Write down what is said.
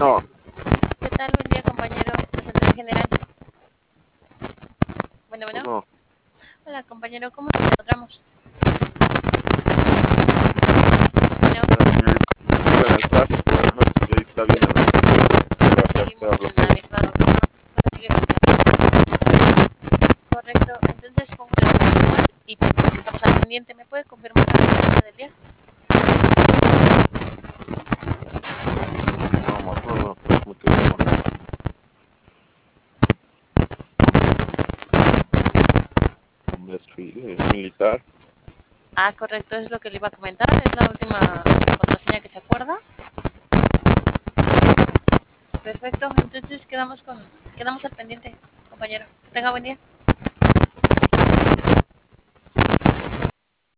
Bueno, ¿Qué tal? Buen día, compañero. La Central General. Bueno. bueno, Hola, compañero. ¿Cómo nos encontramos? Bueno, buenas tardes, buenas noches, ahí está bien, pero acá se seguimos habla en la muy misma reunión. Sigue correcto. Entonces pongo la reunión y estamos al pendiente. ¿Me puede confirmar la fecha del día? no me acuerdo, pues mucho tiempo. Un desfile militar. Ah, correcto. Es lo que le iba a comentar. Es la última contraseña que se acuerda. Perfecto. Entonces quedamos al pendiente, compañero. Tenga buen día.